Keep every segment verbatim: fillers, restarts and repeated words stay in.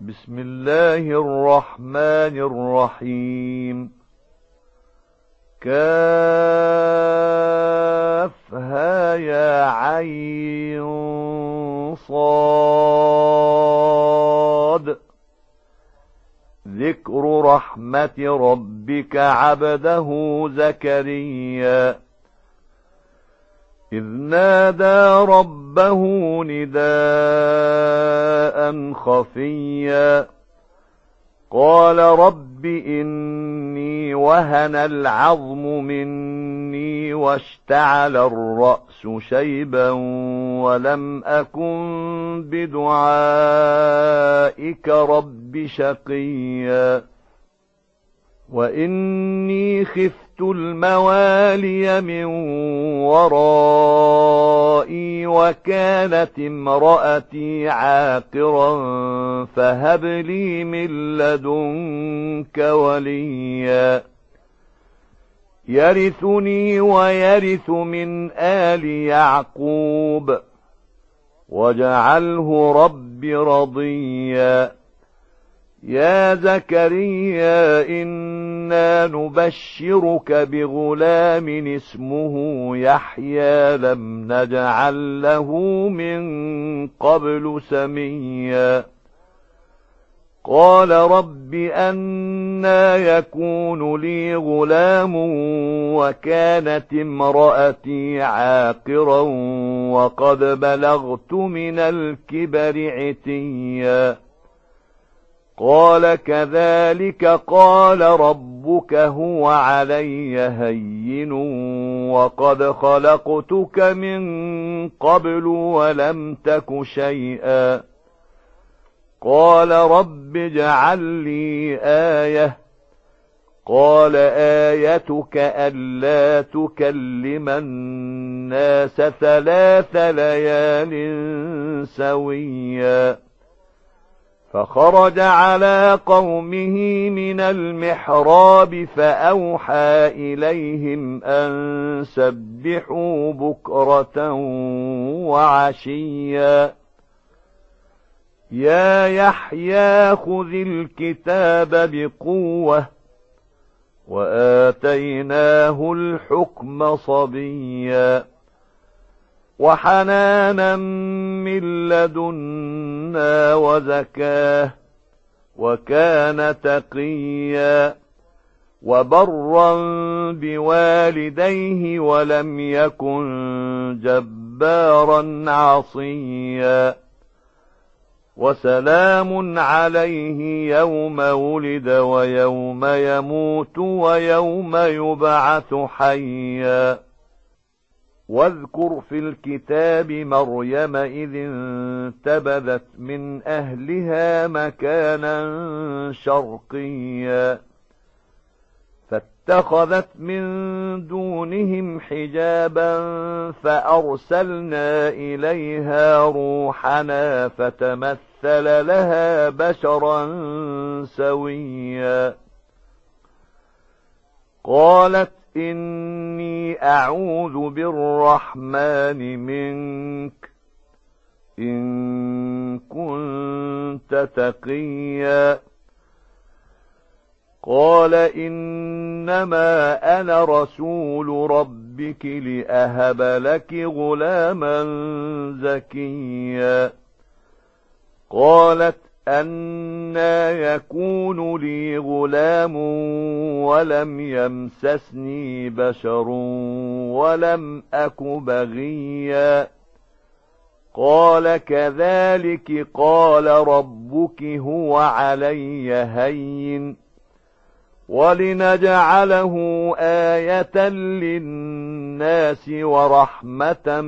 بسم الله الرحمن الرحيم. كافها يا عين صاد. ذكر رحمة ربك عبده زكريا إذ نادى ربه نداء خفيا قال رب إني وهن العظم مني واشتعل الرأس شيبا ولم أكن بدعائك رب شقيا وإني خفت الموالي من ورائي وكانت امرأتي عاقرا فهب لي من لدنك وليا يرثني ويرث من آل يعقوب واجعله رب رضيا. يا زكريا إنا نبشرك بغلام اسمه يحيى لم نجعل له من قبل سميا قال رب أنى يكون لي غلام وكانت امرأتي عاقرا وقد بلغت من الكبر عتيا قال كذلك قال ربك هو علي هين وقد خلقتك من قبل ولم تك شيئا قال رب اجعل لي آية قال آيتك ألا تكلم الناس ثلاث ليال سويا فخرج على قومه من المحراب فأوحى إليهم أن سبحوا بكرة وعشيا يا يحيى خذ الكتاب بقوة وآتيناه الحكم صبيا وحنانا من لدنا وزكاه وكان تقيا وبرا بوالديه ولم يكن جبارا عصيا وسلام عليه يوم ولد ويوم يموت ويوم يبعث حيا واذكر في الكتاب مريم إذ انتبذت من أهلها مكانا شرقيا فاتخذت من دونهم حجابا فأرسلنا إليها روحنا فتمثل لها بشرا سويا قالت إني أعوذ بالرحمن منك إن كنت تقيا قال إنما أنا رسول ربك لأهب لك غلاما زكيا قالت أنى يكون لي غلام ولم يمسسني بشر ولم أك بغيا قال كذلك قال ربك هو علي هين ولنجعله آية للناس ورحمة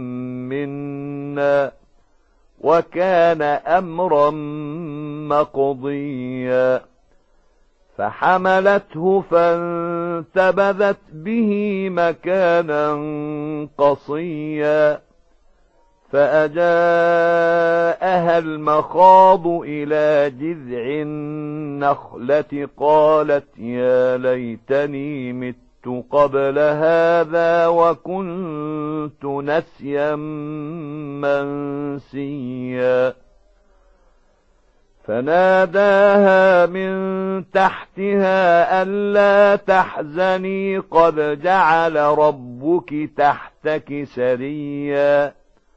منا وكان أمرا مقضيا فحملته فانتبذت به مكانا قصيا فأجاءها المخاض إلى جذع النخلة قالت يا ليتني مت قبل هذا وكنت نسيا منسيا فناداها من تحتها ألا تحزني قد جعل ربك تحتك سريا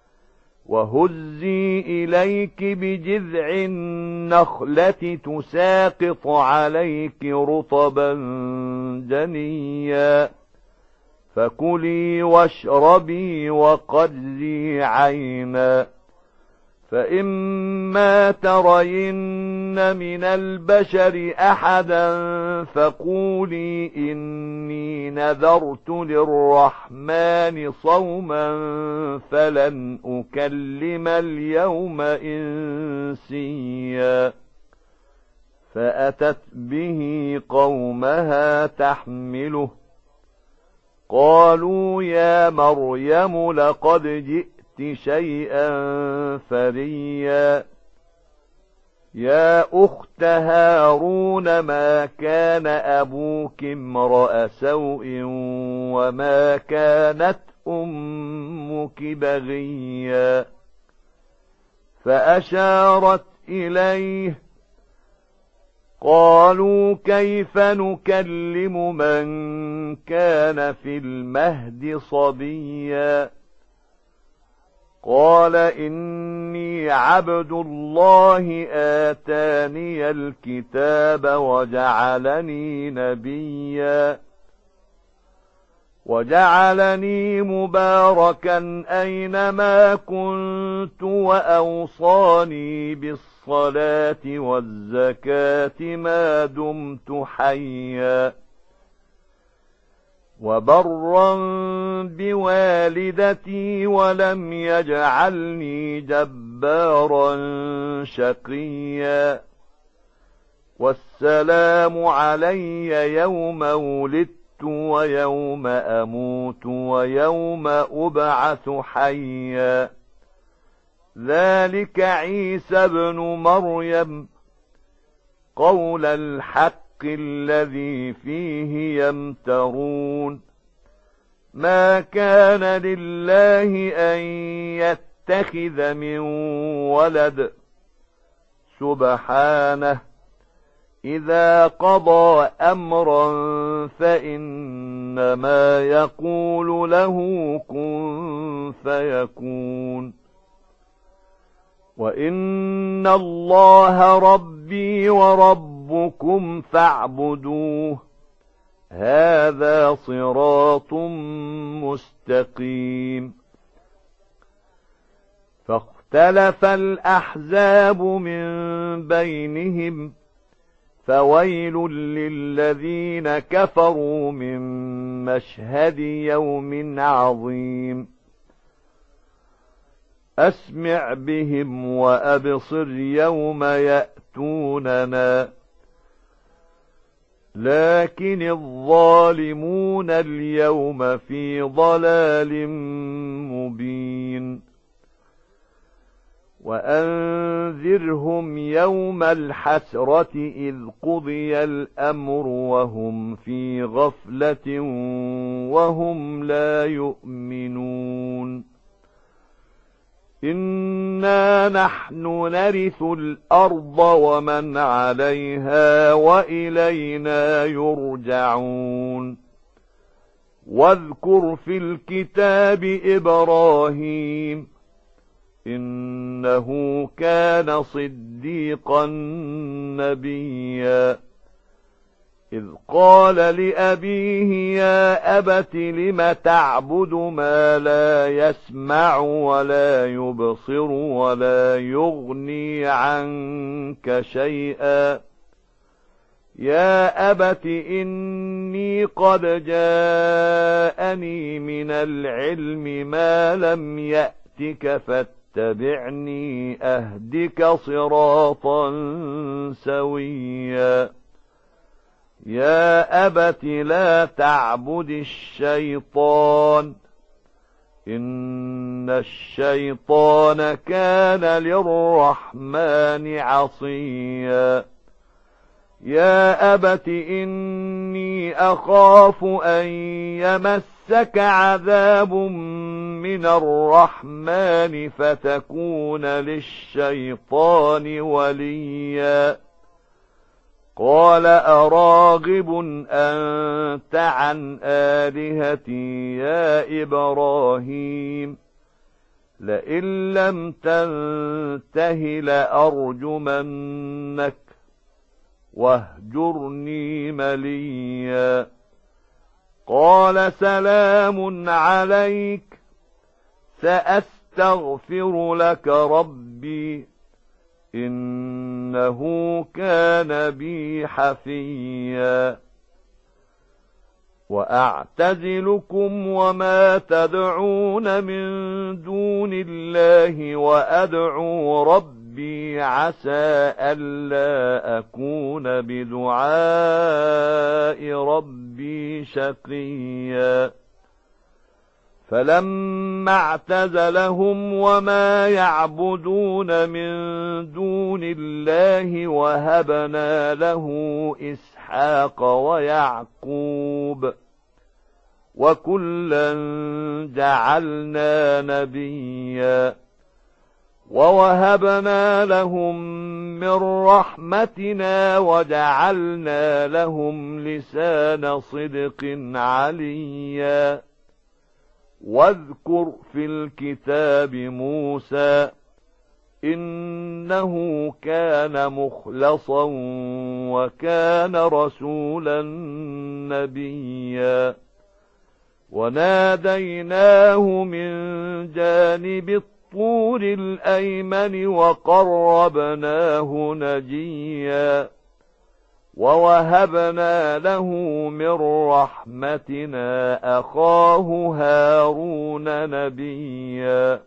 وهزي إليك بجذع النخلة تساقط عليك رطبا جنيا فكلي واشربي وقري عينا فإما ترين من البشر أحدا فقولي إني نذرت للرحمن صوما فلن أكلم اليوم إنسيا فأتت به قومها تحمله قالوا يا مريم لقد جئت شيئا فريا يا أخت هارون ما كان أبوك امرأ سوء وما كانت أمك بغيا فأشارت إليه قالوا كيف نكلم من كان في المهد صبيا قال إني عبد الله آتاني الكتاب وجعلني نبيا وجعلني مباركا أينما كنت وأوصاني بالصلاة والزكاة ما دمت حيا وبرا بوالدتي ولم يجعلني جبارا شقيا والسلام علي يوم ولدت ويوم أموت ويوم أبعث حيا ذلك عيسى ابن مريم قول الحق الذي فيه يمترون ما كان لله أن يتخذ من ولد سبحانه إذا قضى أمرا فإنما يقول له كن فيكون وإن الله ربي وربكم فاعبدوه هذا صراط مستقيم فاختلف الأحزاب من بينهم فويل للذين كفروا من مشهد يوم عظيم أسمع بهم وأبصر يوم يأتوننا لكن الظالمون اليوم في ضلال مبين وأنذرهم يوم الحسرة إذ قضي الأمر وهم في غفلة وهم لا يؤمنون إنا نحن نرث الأرض ومن عليها وإلينا يرجعون واذكر في الكتاب إبراهيم إنه كان صديقا نبيا إذ قال لأبيه يا أبت لم تعبد ما لا يسمع ولا يبصر ولا يغني عنك شيئا يا أبت إني قد جاءني من العلم ما لم يأتك فاتبعني أهدك صراطا سويا يا أبت لا تعبد الشيطان إن الشيطان كان للرحمن عصيا يا أبت إني أخاف أن يمسك عذاب من الرحمن فتكون للشيطان وليا قال أراغب أنت عن آلهتي يا إبراهيم لئن لم تنته لأرجمنك واهجرني مليا قال سلام عليك سأستغفر لك ربي إنه كان بي حفيا وأعتزلكم وما تدعون من دون الله وأدعو ربي عسى ألا أكون بدعاء ربي شقيا فلما اعتزلهم وما يعبدون من دون الله وهبنا له إسحاق ويعقوب وكلا جعلنا نبيا ووهبنا لهم من رحمتنا وجعلنا لهم لسان صدق عليا واذكر في الكتاب موسى إنه كان مخلصا وكان رسولا نبيا وناديناه من جانب الطور الأيمن وقربناه نجيا ووهبنا له من رحمتنا أخاه هارون نبيا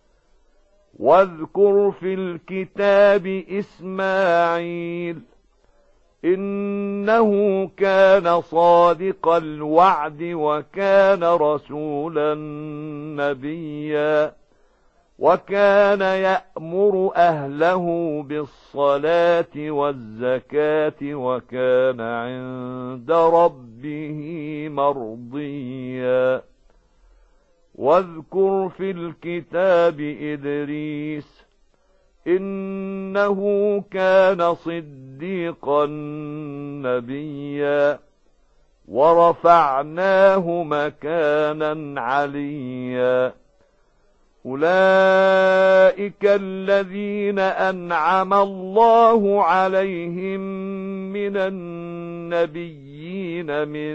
واذكر في الكتاب إسماعيل إنه كان صادق الوعد وكان رسولا نبيا وكان يأمر أهله بالصلاة والزكاة وكان عند ربه مرضيا واذكر في الكتاب إدريس إنه كان صديقا نبيا ورفعناه مكانا عليا أولئك الذين أنعم الله عليهم من النبيين من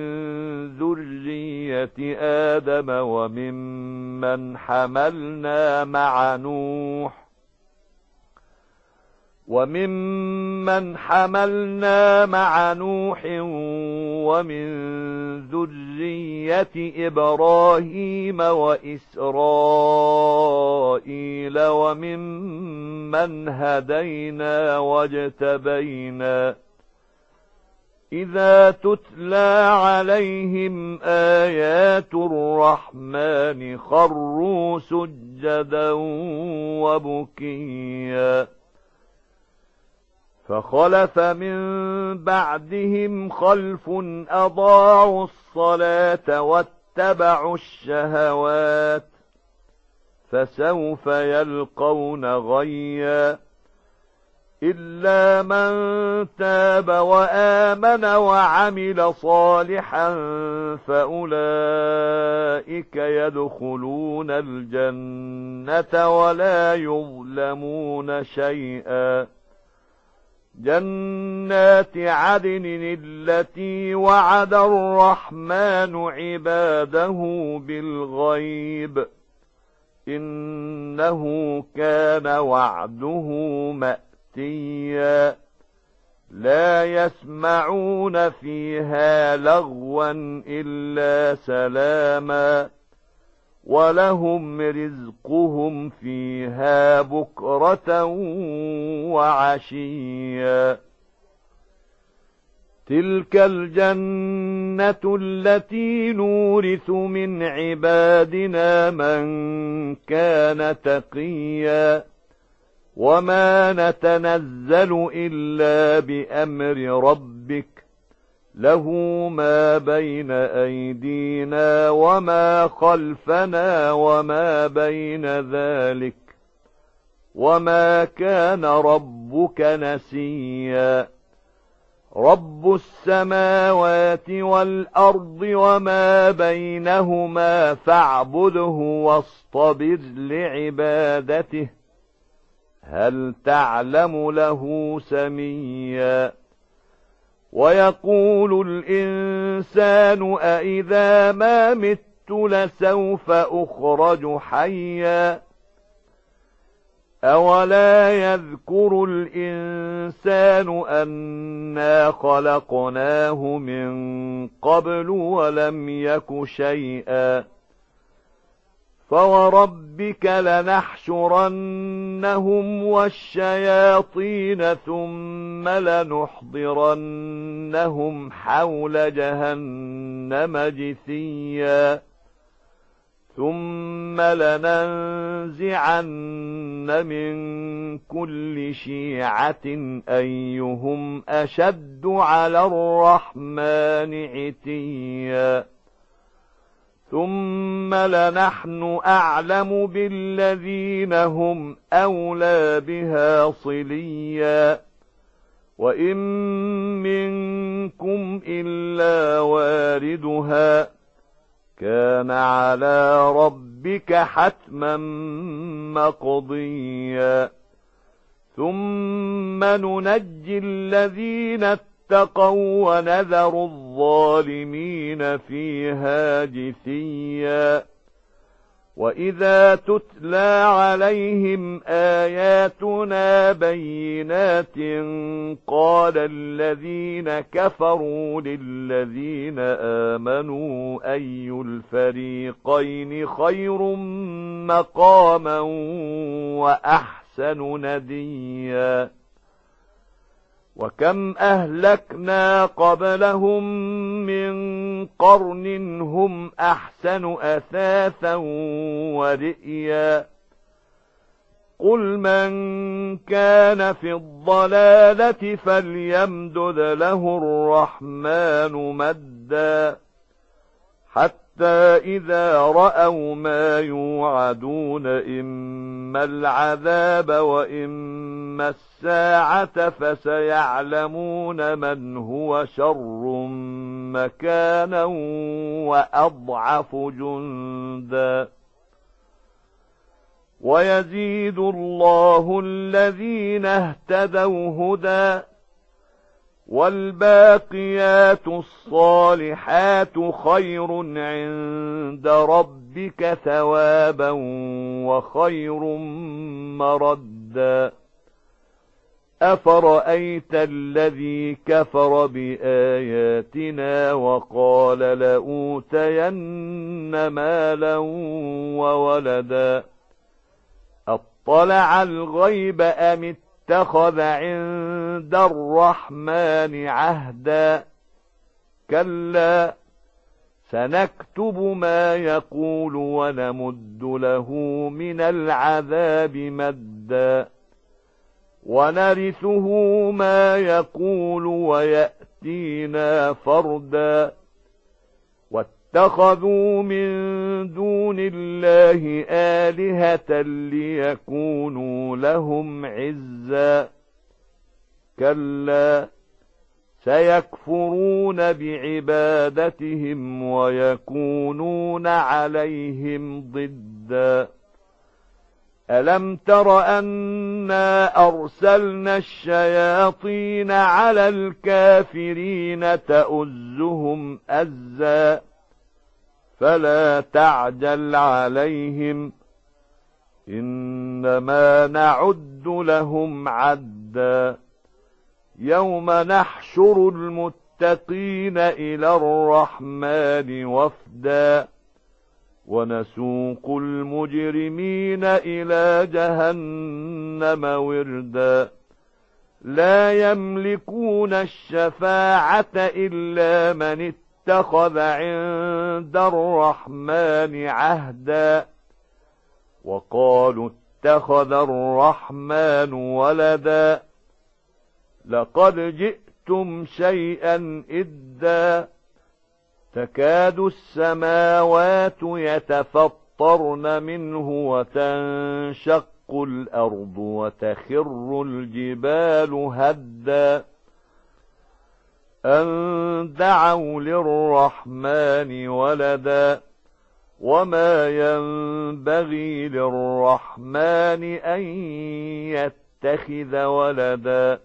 ذرية آدم وممن حملنا مع نوح وممن حملنا مع نوح ومن ذرية إبراهيم وإسرائيل وممن هدينا واجتبينا إذا تتلى عليهم آيات الرحمن خروا سجدا وبكيا فخلف من بعدهم خلف أضاعوا الصلاة واتبعوا الشهوات فسوف يلقون غيا إلا من تاب وآمن وعمل صالحا فأولئك يدخلون الجنة ولا يظلمون شيئا جنات عدن التي وعد الرحمن عباده بالغيب إنه كان وعده مأتيا لا يسمعون فيها لغوا إلا سلاما ولهم رزقهم فيها بكرة وعشيا تلك الجنة التي نورث من عبادنا من كان تقيا وما نتنزل إلا بأمر ربك له ما بين أيدينا وما خلفنا وما بين ذلك وما كان ربك نسيا رب السماوات والأرض وما بينهما فاعبده واصطبر لعبادته هل تعلم له سميا ويقول الإنسان أإذا ما مت لسوف أخرج حيا أولا يذكر الإنسان أنا خلقناه من قبل ولم يك شيئا فوربك لنحشرنهم والشياطين ثم لنحضرنهم حول جهنم جثيا ثم لننزعن من كل شيعة أيهم أشد على الرحمن عتيا ثم لنحن أعلم بالذين هم أولى بها صليا وإن منكم إلا واردها كان على ربك حتما مقضيا ثم ننجي الذين اتقوا ونذر الظالمين فيها جثيا وإذا تتلى عليهم آياتنا بينات قال الذين كفروا للذين آمنوا أي الفريقين خير مقاما وأحسن نديا وكم أهلكنا قبلهم من قرن هم أحسن أثاثا ورئيا قل من كان في الضلالة فليمدد له الرحمن مدا حتى إذا رأوا ما يوعدون إما العذاب وإما الساعة فسيعلمون من هو شر مكانا وأضعف جندا ويزيد الله الذين اهتدوا هدى والباقيات الصالحات خير عند ربك ثوابا وخير مردا أفرأيت الذي كفر بآياتنا وقال لأوتين مالا وولدا أطلع الغيب أم اتخذ عند الرحمن عهدا كلا سنكتب ما يقول ونمد له من العذاب مدا ونرثه ما يقول ويأتينا فردا واتخذوا من دون الله آلهة ليكونوا لهم عزا كلا سيكفرون بعبادتهم ويكونون عليهم ضدا ألم تر أنا أرسلنا الشياطين على الكافرين تؤزهم أزا فلا تعجل عليهم إنما نعد لهم عدا يوم نحشر المتقين إلى الرحمن وفدا ونسوق المجرمين إلى جهنم وردا لا يملكون الشفاعة إلا من اتخذ عند الرحمن عهدا وقالوا اتخذ الرحمن ولدا لقد جئتم لَّعَجِبْتُمْ شَيْئًا إِدًّا تَكَادُ السَّمَاوَاتُ يَتَفَطَّرْنَ مِنْهُ وَتَنشَقُّ الْأَرْضُ وَتَخِرُّ الْجِبَالُ هَدًّا أَن دَعَوْا لِلرَّحْمَنِ وَلَدًا وَمَا يَنبَغِي لِلرَّحْمَنِ أَن يَتَّخِذَ وَلَدًا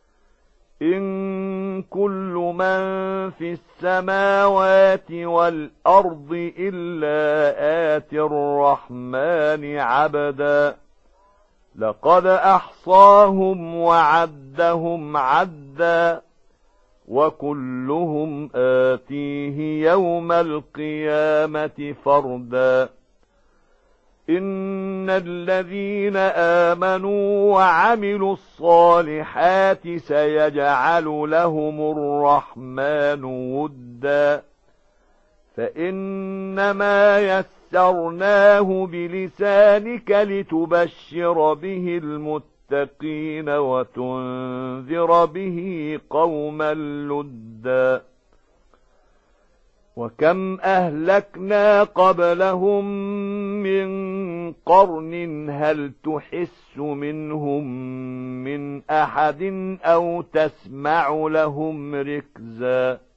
إِن كُلُّ مَن فِي السَّمَاوَاتِ وَالْأَرْضِ إِلَّا آتِي الرَّحْمَنِ عَبْدًا لَقَدْ أَحْصَاهُمْ وَعَدَّهُمْ عَدًّا وَكُلُّهُمْ آتِيهِ يَوْمَ الْقِيَامَةِ فَرْدًا إِنَّ الَّذِينَ آمَنُوا وَعَمِلُوا الصَّالِحَاتِ سَيَجْعَلُ لَهُمُ الرَّحْمَنُ وُدًّا فَإِنَّمَا يَسَّرْنَاهُ بِلِسَانِكَ لِتُبَشِّرَ بِهِ الْمُتَّقِينَ وَتُنذِرَ بِهِ قَوْمًا لُدًّا وَكَمْ أَهْلَكْنَا قَبْلَهُمْ مِنْ قَرْنٍ هَلْ تُحِسُّ مِنْهُمْ مِنْ أَحَدٍ أَوْ تَسْمَعُ لَهُمْ رِكْزًا